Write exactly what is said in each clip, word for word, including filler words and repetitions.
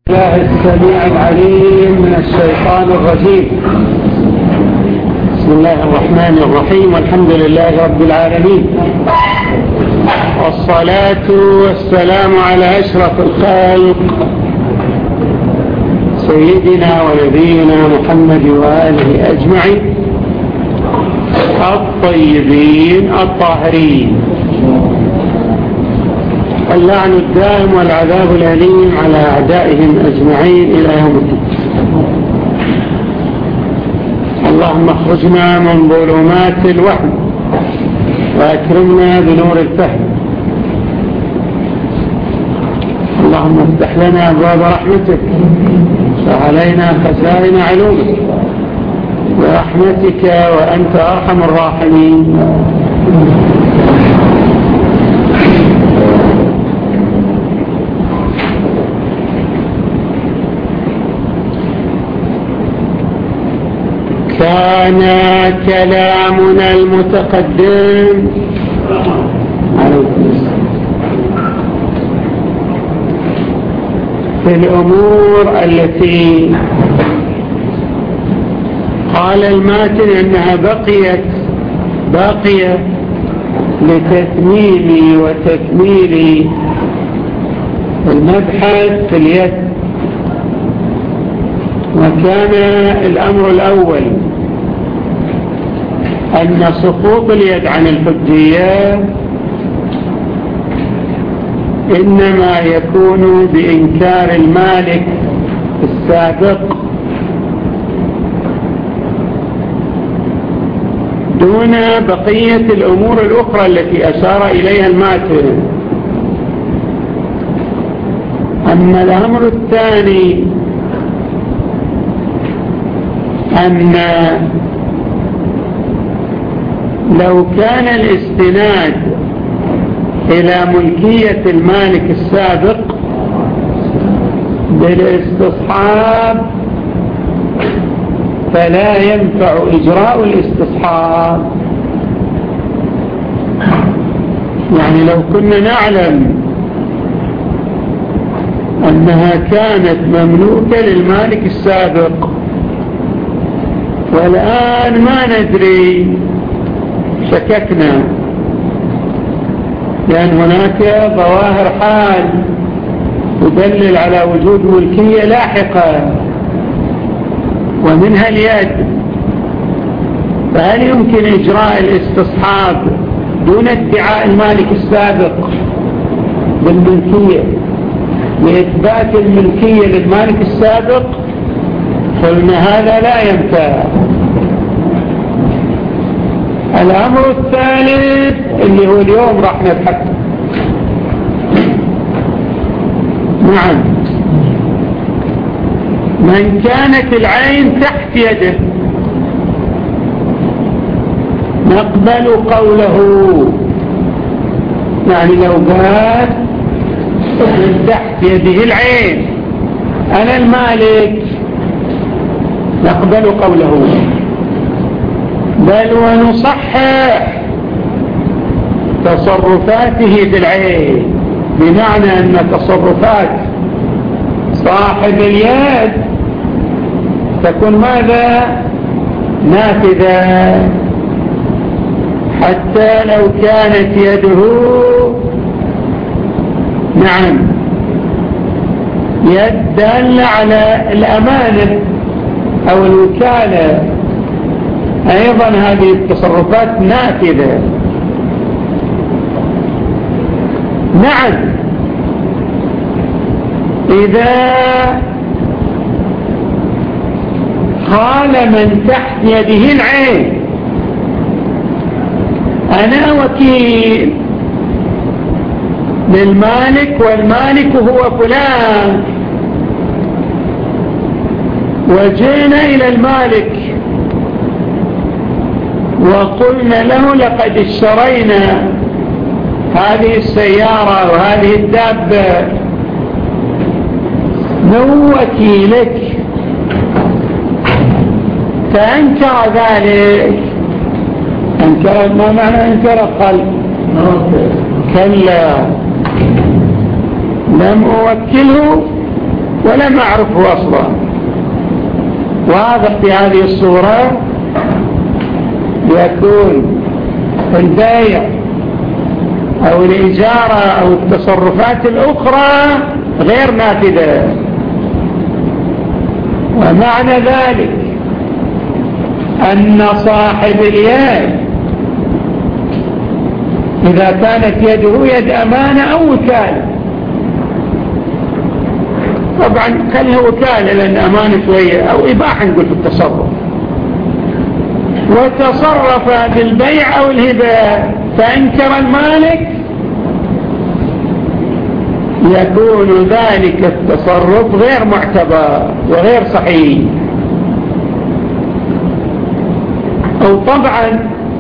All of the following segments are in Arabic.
الله السميع العليم من الشيطان الرجيم. بسم الله الرحمن الرحيم، والحمد لله رب العالمين، والصلاة والسلام على أشرف الخلق سيدنا ونبينا محمد وآله أجمعين الطيبين الطاهرين، اللعن الدائم والعذاب الأليم على أعدائهم أجمعين إلى يوم الدين. اللهم اخرجنا من ظلمات الوهم وأكرمنا بنور الفهم. اللهم افتح لنا أبواب رحمتك وعلينا خزائن علومك برحمتك وأنت أرحم الراحمين. كان كلامنا المتقدم في الأمور التي قال الماتن أنها بقيت باقية لتتميم وتكميل المبحث في اليد. وكان الأمر الأول أن سقوط اليد عن الحجية إنما يكون بإنكار المالك السابق دون بقية الأمور الأخرى التي أشار إليها الماتن. أما الأمر الثاني أن لو كان الاستناد إلى ملكية المالك السابق بالاستصحاب فلا ينفع إجراء الاستصحاب. يعني لو كنا نعلم أنها كانت مملوكة للمالك السابق والآن ما ندري، شككنا، لأن هناك ظواهر حال تدلل على وجود ملكية لاحقة ومنها اليد، فهل يمكن إجراء الاستصحاب دون ادعاء المالك السابق بالملكية لإثبات الملكية للمالك السابق؟ قلنا هذا لا ينفع. الأمر الثالث اللي هو اليوم راح نبحث. نعم، من كانت العين تحت يده نقبل قوله، يعني لو قال من تحت يده العين أنا المالك نقبل قوله، بل ونصحح تصرفاته بالعين، بمعنى أن تصرفات صاحب اليد تكون ماذا؟ نافذة، حتى لو كانت يده نعم يد دالة على الأمانة أو الوكالة، أيضا هذه التصرفات نافذة. نعم، إذا قال من تحت يده العين أنا وكيل للمالك والمالك هو فلان، وجئنا إلى المالك وقلنا له لقد اشترينا هذه السيارة وهذه الدابة من وكيلك، فأنكر ذلك. أنكر ما معنى أنكر؟ قال كلا لم أوكله ولم أعرفه أصلا. واضح في هذه الصورة يكون البيع أو الإجارة أو التصرفات الأخرى غير نافذة. ومعنى ذلك أن صاحب اليد إذا كانت يده يد أمانة أو وكالة، طبعا خلها وكالة لأن أمانة شوية، أو إباحة نقول في التصرف، وتصرف بالبيع أو الهبة فأنكر المالك، يكون ذلك التصرف غير معتبر وغير صحيح. أو طبعا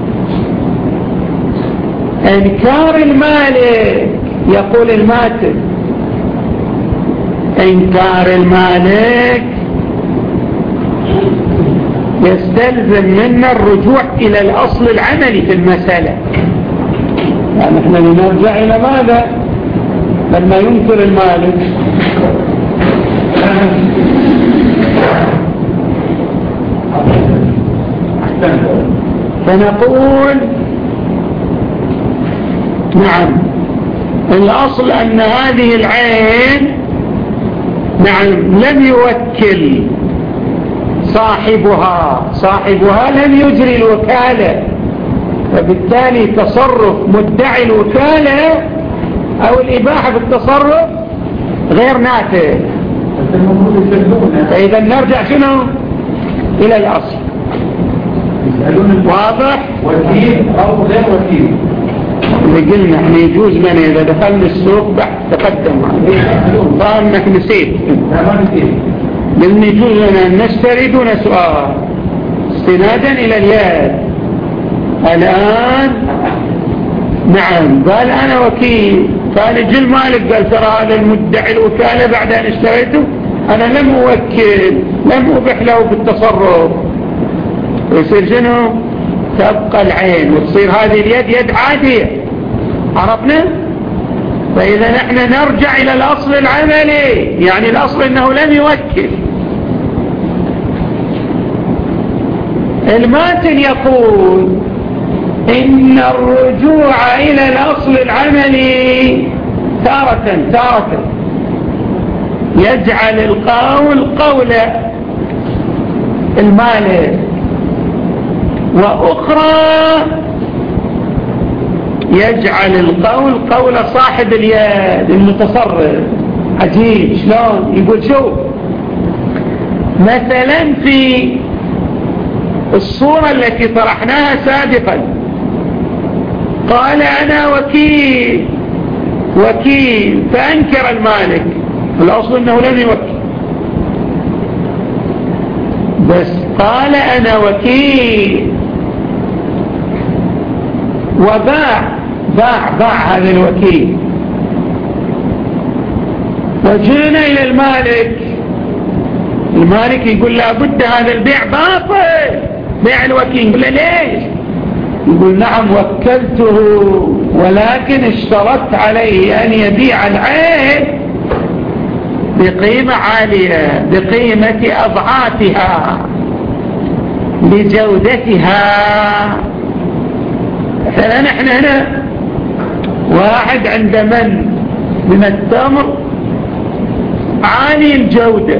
إنكار المالك، يقول الماتب إنكار المالك يستلزم منا الرجوع إلى الأصل العملي في المسألة. يعني احنا نرجع إلى ماذا لما ينكر المالك؟ فنقول نعم الأصل أن هذه العين نعم لم يوكل صاحبها صاحبها لم يجري الوكالة، فبالتالي تصرف مدعي الوكالة أو الإباحة بالتصرف غير نافذ. فإذا نرجع شنو إلى الأصل. واضح؟ وكيل أو غير وكيل اللي قلنا احنا يجوز من إذا دخلنا السوق بحث تقدم ظاهر انك نسيت لأن يجوز لنا نشتري دون سؤال استنادا إلى اليد. الآن نعم قال أنا وكيل، قال جل مالك قال ترى هذا المدعي الوكالة بعد أن اشتريته أنا لم أوكل لم أبح له بالتصرف، ويصير شنو تبقى العين وتصير هذه اليد يد عادية. عرفنا؟ فإذا نحن نرجع إلى الأصل العملي، يعني الأصل أنه لم يوكل. الماتن يقول إن الرجوع إلى الأصل العملي تارة تارة يجعل القول قول المالك، وأخرى يجعل القول قول صاحب اليد المتصرف. عجيب شلون يقول شو مثلا في الصورة التي طرحناها سابقا قال أنا وكيل وكيل فأنكر المالك، الأصل أنه لم يوكل، بس قال أنا وكيل وباع باع باع هذا الوكيل، وجينا إلى المالك، المالك يقول لابد هذا البيع باطل بيع الوكيل. يقول له ليش؟ يقول نعم وكلته ولكن اشترطت عليه أن يبيع العين بقيمة عالية بقيمة أضعافها بجودتها. مثلا نحن هنا واحد عند من من التمر عالي الجودة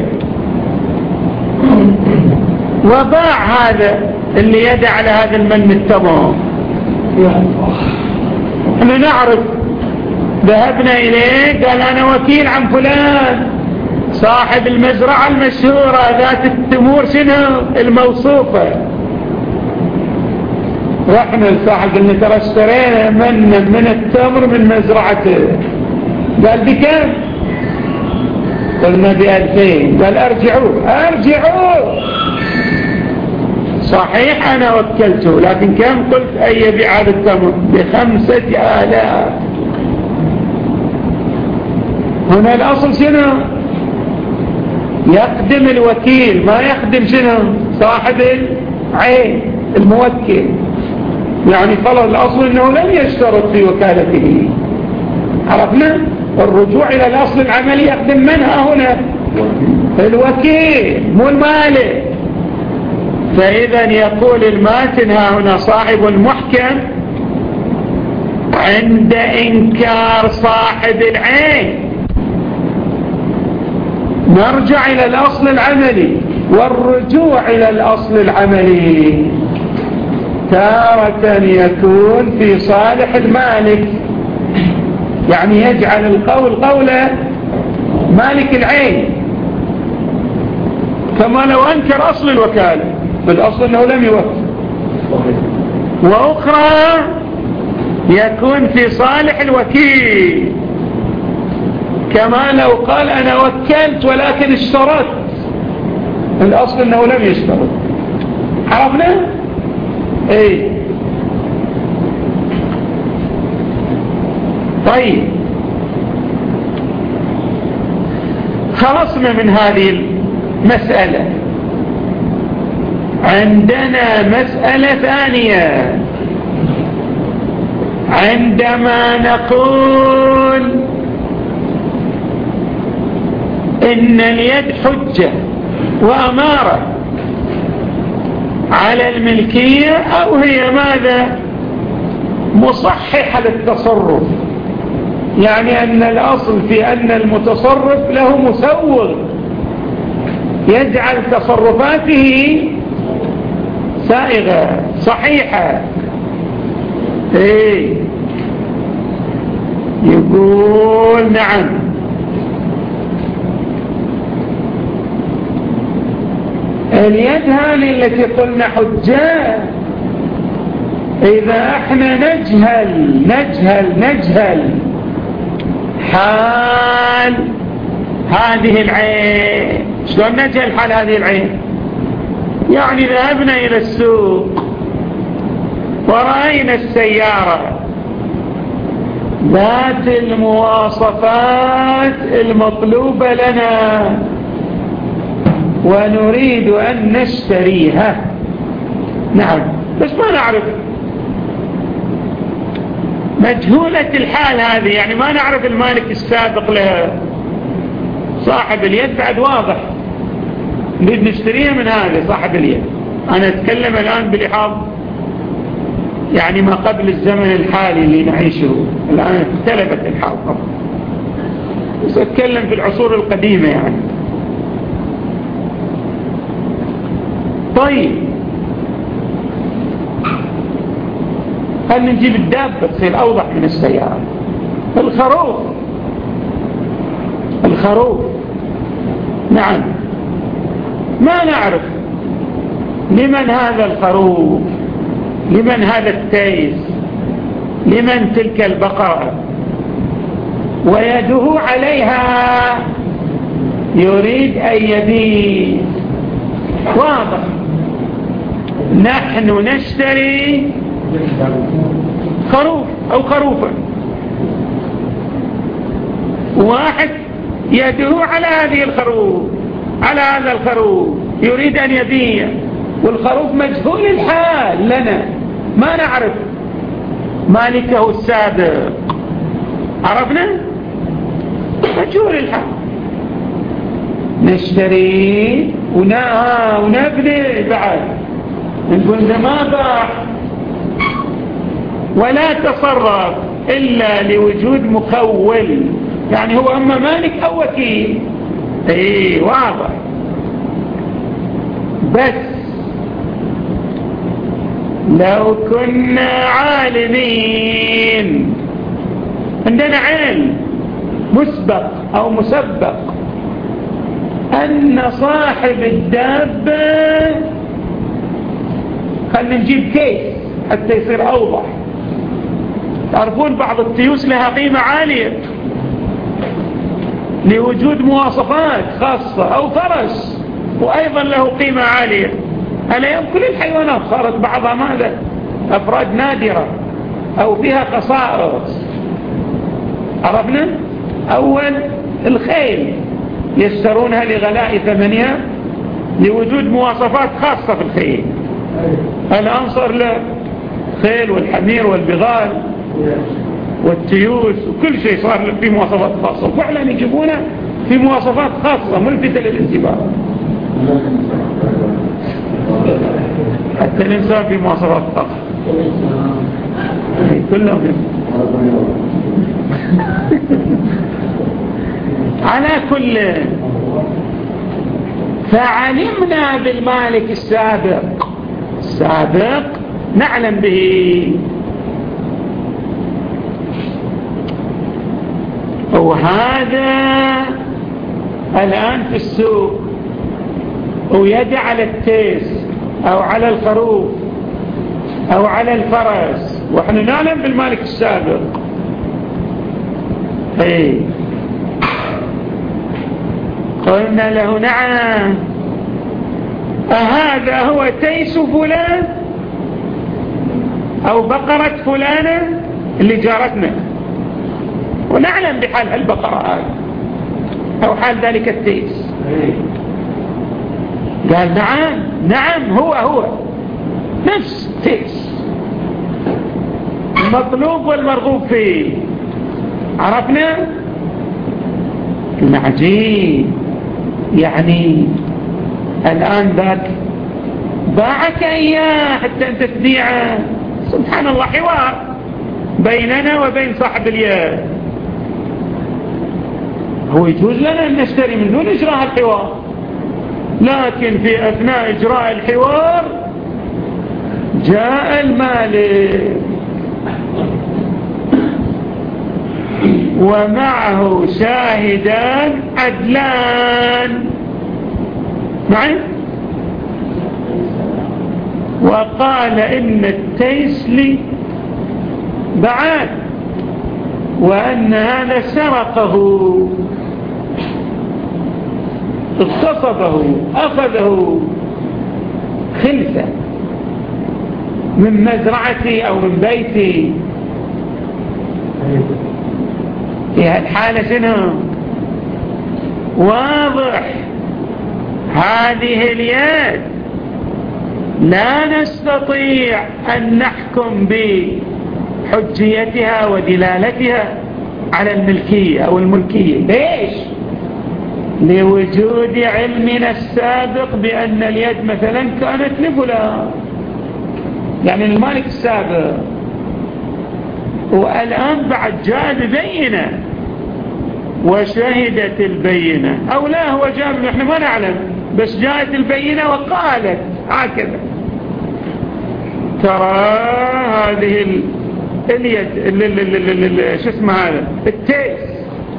وباع هذا اللي يدع على هذا المن التمر، احنا نعرف ذهبنا إليه قال أنا وكيل عن فلان صاحب المزرعة المشهورة ذات التمور شنو الموصوفة، رحنا لصاحب قلنا ترى اشترينا من من التمر من مزرعته، قال بكم؟ قلنا بألفين، قال ارجعوا ارجعوا صحيح أنا وكلته لكن كم؟ قلت أن يبيع هذا التمر بخمسة آلاف. هنا الأصل شنو؟ يقدم الوكيل ما يقدم شنو؟ صاحب العين الموكل. يعني خلاص الأصل أنه لم يشترط في وكالته. عرفنا؟ الرجوع إلى الأصل العملي يقدم منها هنا الوكيل مو المالك. فإذا يقول الماتن ها هنا صاحب المحكم عند إنكار صاحب العين نرجع إلى الأصل العملي، والرجوع إلى الأصل العملي تارة يكون في صالح المالك، يعني يجعل القول قول مالك العين، كما لو أنكر أصل الوكالة بالأصل أنه لم يوكل. وأخرى يكون في صالح الوكيل، كما لو قال أنا وكلت ولكن اشترط، الأصل أنه لم يشترط. عرفنا؟ ايه طيب خلصنا من هذه المسألة. عندنا مسألة ثانية، عندما نقول إن اليد حجة وأمارة على الملكية، أو هي ماذا؟ مصححة للتصرف، يعني أن الأصل في أن المتصرف له مسوغ يجعل تصرفاته سائغة صحيحة. إيه يقول نعم اليد هذه التي قلنا حجة، إذا احنا نجهل نجهل نجهل حال هذه العين، شلون نجهل حال هذه العين؟ يعني ذهبنا إلى السوق ورأينا السيارة ذات المواصفات المطلوبة لنا ونريد أن نشتريها، نعم، بس ما نعرف، مجهولة الحال هذه، يعني ما نعرف المالك السابق لها. صاحب اليد بعد واضح نريد نشتريها من هذا صاحب اليد. أنا أتكلم الآن بلحاظ يعني ما قبل الزمن الحالي اللي نعيشه الآن، اختلفت الحال طبعا، بس أتكلم في العصور القديمة يعني. طيب خلنا نجيب الدابة تصير أوضح من السيارة. الخروف الخروف نعم، ما نعرف لمن هذا الخروف، لمن هذا التيس، لمن تلك البقرة، ويده عليها يريد أن يبيع، واضح. نحن نشتري خروف أو خروفا، واحد يده على هذه الخروف، على هذا الخروف يريد أن يبيع، والخروف مجهول الحال لنا، ما نعرف مالكه السابق. عرفنا؟ مجهول الحال. نشتري ونبني بعد نقول ده ما باع ولا تصرف إلا لوجود مخول، يعني هو أما مالك أو وكيل. ايه واضح. بس لو كنا عالمين، عندنا علم مسبق أو مسبق أن صاحب الدابة، خلنا نجيب كيس حتى يصير أوضح. تعرفون بعض التيوس لها قيمة عالية لوجود مواصفات خاصة، أو فرس وأيضا له قيمة عالية. ألا يوم كل الحيوانات صارت بعضها ماذا؟ أفراد نادرة أو فيها خصائص. عرفنا؟ أول الخيل يشترونها لغلاء ثمنها لوجود مواصفات خاصة في الخيل. الآن صار له خيل والحمير والبغال والتيوس وكل شيء صار له فيه مواصفات خاصة، وفعلا يجيبونه في مواصفات خاصة ملفتة للانتباه. حتى الإنسان في مواصفات خاصة كلهم. على كل، فعلمنا بالمالك السابق السابق نعلم به، وهذا الآن في السوق ويدع على التيس أو على الخروف أو على الفرس، وإحنا نعلم بالمالك السابق. ايه قلنا له نعم، أهذا هو تيس فلان أو بقرة فلانة اللي جارتنا، ونعلم بحال البقرة هذه أو حال ذلك التيس. قال نعم نعم هو هو نفس تيس، المطلوب والمرغوب فيه. عرفنا؟ عجيب، يعني الآن ذاك باعك إياه حتى أنت تبيعه. سبحان الله، حوار بيننا وبين صاحب اليد. هو يجوز لنا أن نشتري من دون إجراء الحوار، لكن في أثناء إجراء الحوار جاء المالك ومعه شاهدان عدلان معي، وقال إن التيس لي بعاد، وأن هذا سرقه اغتصبه أخذه خلفة من مزرعتي أو من بيتي. في هالحالة شنو؟ واضح هذه اليد لا نستطيع أن نحكم بحجيتها ودلالتها على الملكية أو الملكية. ليش؟ لوجود علمنا السابق بأن اليد مثلا كانت لفلان، يعني المالك السابق، والآن بعد جاء ببينة وشهدت البينة، أو لا هو جاء، نحن ما نعلم، بس جاءت البينة وقالت هكذا ترى هذه اليد شو اسمه هذا التيس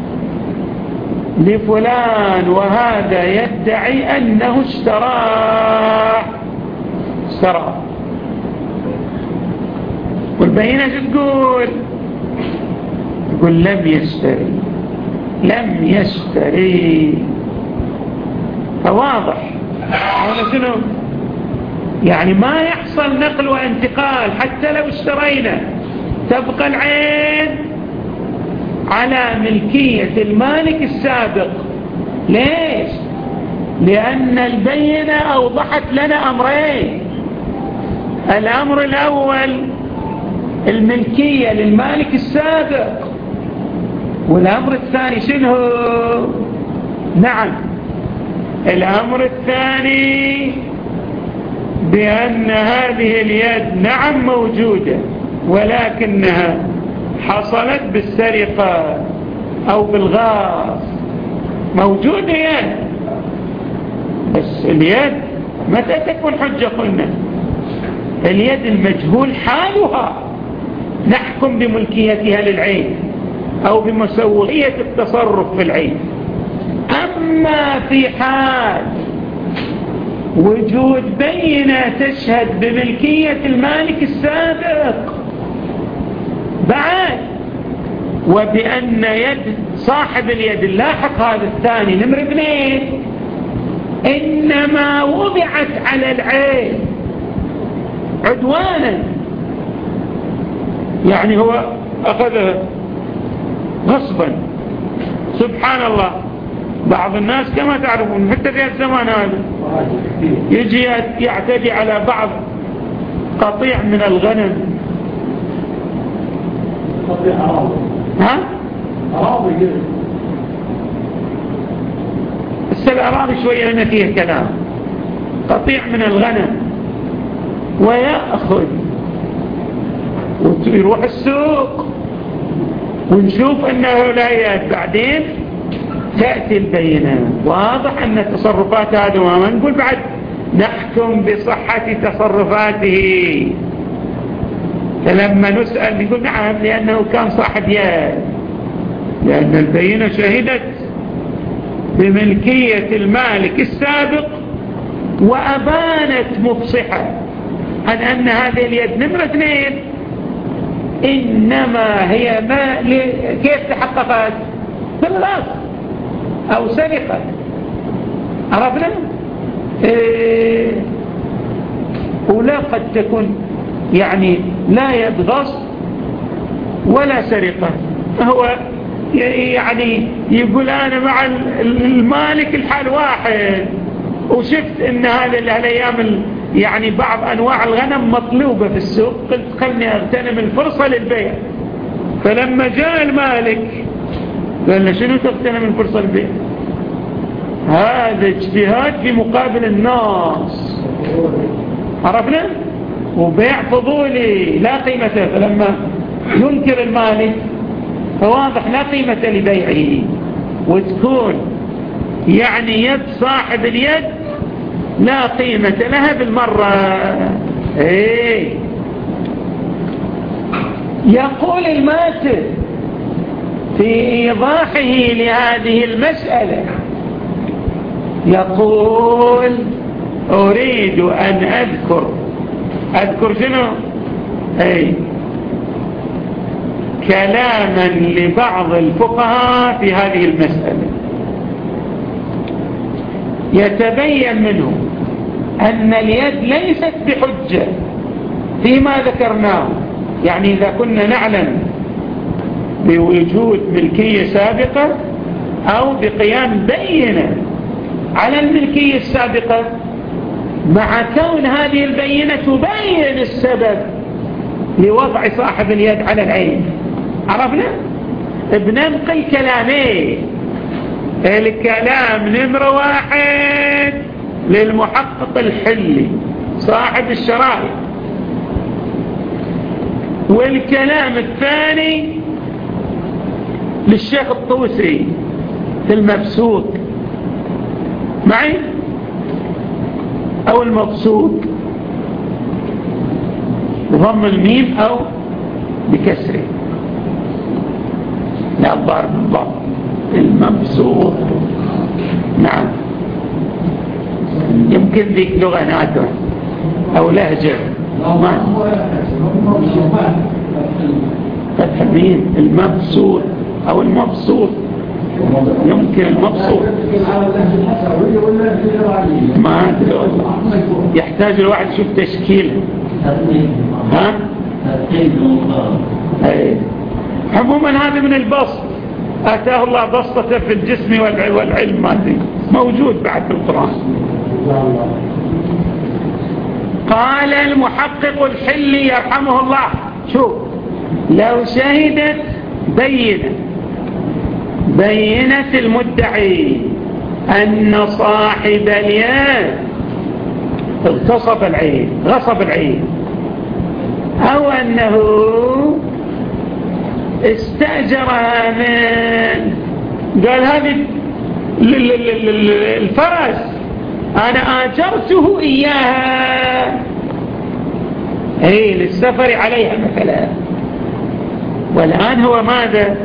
لفلان، وهذا يدعي أنه اشتراه اشتراه والبينة شو تقول؟ تقول لم يشتري لم يشتري. فواضح هنا شنو؟ يعني ما يحصل نقل وانتقال حتى لو اشترينا، تبقى العين على ملكية المالك السابق. ليش؟ لأن البينة أوضحت لنا أمرين. الأمر الأول الملكية للمالك السابق، والأمر الثاني شنو؟ نعم، الأمر الثاني بأن هذه اليد نعم موجودة، ولكنها حصلت بالسرقة أو بالغاص. موجودة يد، بس اليد متى تكون حجة؟ قلنا اليد المجهول حالها نحكم بملكيتها للعين أو بمسوغية التصرف في العين. أما في حال وجود بينة تشهد بملكية المالك السابق بعد، وبأن يد صاحب اليد اللاحق هذا الثاني نمر اثنين إنما وضعت على العين عدوانا، يعني هو أخذها غصبا. سبحان الله، بعض الناس كما تعرفون حتى في الزمان هذا يجي يعتدي على بعض قطيع من الغنم. قطيع أراضي ها؟ أراضي بس الأراضي شوية لنا فيها كلام، قطيع من الغنم ويأخذ ويروح السوق ونشوف أنه لا يأت، بعدين تأتي البينة. واضح أن تصرفات هذا وما نقول بعد نحكم بصحة تصرفاته، فلما نسأل يقول نعم لأنه كان صاحب يد، لأن البينة شهدت بملكية المالك السابق وأبانت مفصحة عن أن هذه اليد نمرة اثنين إنما هي ما كيف تحققت بالغصب أو سرقة. عرفنا إيه؟ ولا قد تكون يعني لا يد غصب ولا سرقة، هو يعني يقول أنا مع المالك الحال واحد، وشفت ان هذا الايام يعني بعض انواع الغنم مطلوبة في السوق، قلت خلني اغتنم الفرصة للبيع. فلما جاء المالك قال له شنو تغتنم الفرصة للبيع؟ هذا اجتهاد في مقابل الناس، عرفنا؟ وبيع فضولي لا قيمة. فلما ينكر المالك فواضح لا قيمة لبيعه، وتكون يعني يد صاحب اليد لا قيمة لها بالمرة. ايه يقول الماتر في إيضاحه لهذه المسألة، يقول أريد أن أذكر أذكر شنو؟ ايه كلاما لبعض الفقهاء في هذه المسألة، يتبين منه أن اليد ليست بحجة فيما ذكرناه. يعني إذا كنا نعلم بوجود ملكية سابقة أو بقيام بينة على الملكية السابقة، مع كون هذه البينة تبين السبب لوضع صاحب اليد على العين، عرفنا؟ بننقل كلامين. الكلام نمرة واحد للمحقق الحلي صاحب الشرائع، والكلام الثاني للشيخ الطوسي في المبسوط معي أو المبسوط بضم الميم أو بكسره، لا ضرب بالضم المبسوط. نعم يمكن ذيك لغة ناترة أو لهجة ما فتح الميم المبسوط أو المبسوط، يمكن المبسوط ما أدري والله، يحتاج الواحد يشوف تشكيل. ها عموما هذا من البسط، آتاه الله بسطة في الجسم والعلم، هذا موجود بعد في القرآن. قال المحقق الحلي يرحمه الله، شوف لو شهدت بينة بينة المدعي أن صاحب اليد اغتصب العين غصب العين، أو أنه استأجرها من قال هذه الفرس أنا آجرته إياها هي للسفر عليها مثلا، والآن هو ماذا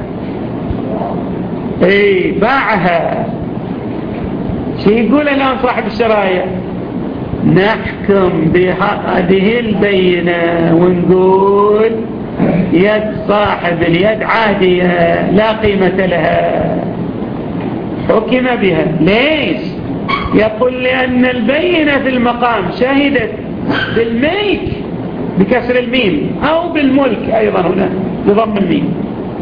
ايه باعها. شو يقول الآن صاحب الشرايع؟ نحكم بهذه البينة ونقول يد صاحب اليد عادية لا قيمة لها، حكم بها. ليش؟ يقول لأن البينة في المقام شهدت بالملك بكسر الميم أو بالملك أيضا هنا بضم الميم،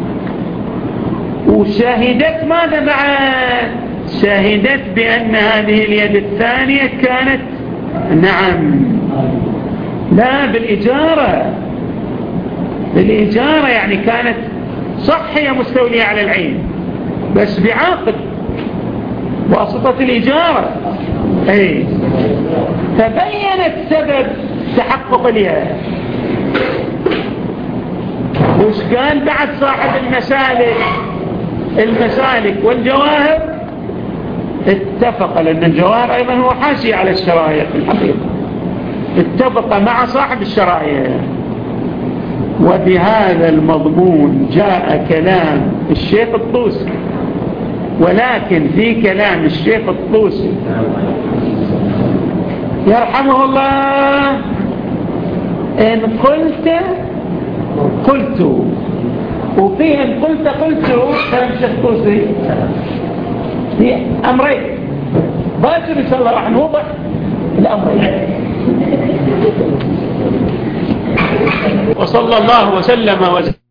وشهدت ماذا معه؟ شهدت بأن هذه اليد الثانية كانت نعم لا بالإجارة، بالإجارة يعني كانت صحية مستولية على العين بس بعقد، واسطة الإجارة. أي فبينت سبب تحقق لها. وش قال بعد صاحب المسالك المسالك والجواهر؟ اتفق، لأن الجواهر أيضا هو حاشي على الشرائع في الحقيقة، اتفق مع صاحب الشرائع. وبهذا المضمون جاء كلام الشيخ الطوسي. ولكن في كلام الشيخ الطوسي يرحمه الله، إن قلت قلت، وفي إن قلت قلت كلام الشيخ الطوسي في أمرين. باكر إن شاء الله راح نوضح الأمرين. وصلى الله وسلم وسلم